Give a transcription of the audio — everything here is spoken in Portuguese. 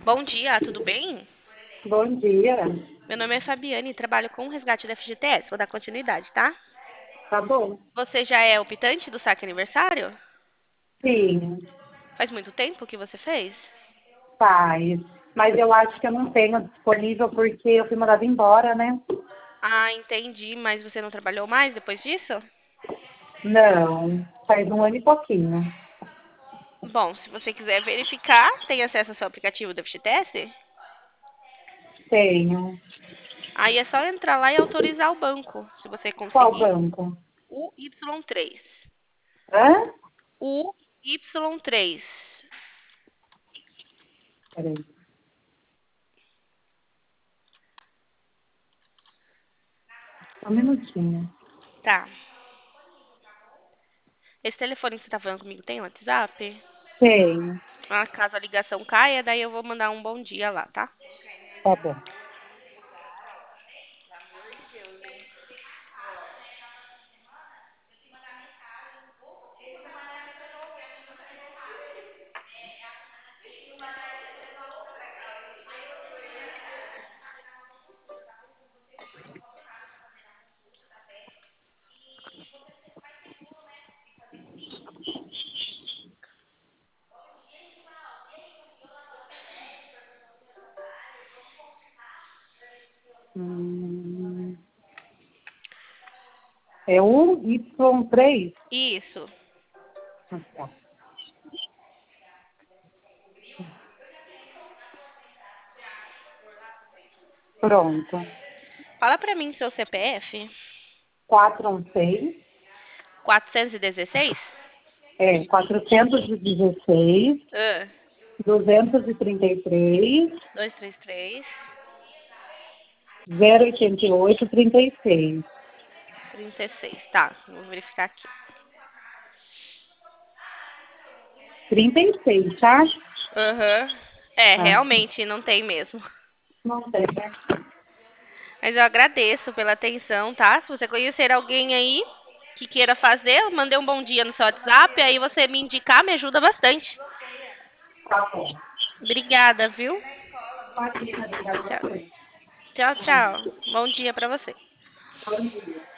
Bom dia, tudo bem? Bom dia. Meu nome é Fabiane e trabalho com o resgate da FGTS. Vou dar continuidade, tá? Tá bom? Você já é optante do saque aniversário? Sim, Faz muito tempo que você fez? faz. Mas eu acho que eu não tenho disponível porque eu fui mandada embora, né? Ah, entendi, mas você não trabalhou mais depois disso? Não, faz um ano e pouquinho. Bom, se você quiser verificar, tem acesso ao seu aplicativo da FGTS? Tenho. Aí é só entrar lá e autorizar o banco, se você Qual conseguir. banco? O Y3. Hã? O Y3. Peraí, só um minutinho. Tá. Esse telefone que você tá falando comigo tem WhatsApp? Tenho. Ah, caso a ligação caia, daí eu vou mandar um bom dia lá, tá? Tá bom. Hum, é o Y3? Isso. Ah, tá. Pronto. Fala pra mim seu CPF. 416, 416? 416, Ah, 233, 233, 088, 36. 36. Tá, vou verificar aqui. 36, tá? Aham. É, Ah, realmente não tem mesmo. não tem, né? Mas eu agradeço pela atenção, tá? Se você conhecer alguém aí que queira fazer, eu mandei um bom dia no seu WhatsApp, aí você me indicar, me ajuda bastante. Tá bom. Obrigada, viu? Imagina, obrigada a Tchau, você. tchau. Tchau. Bom dia pra você. Bom dia.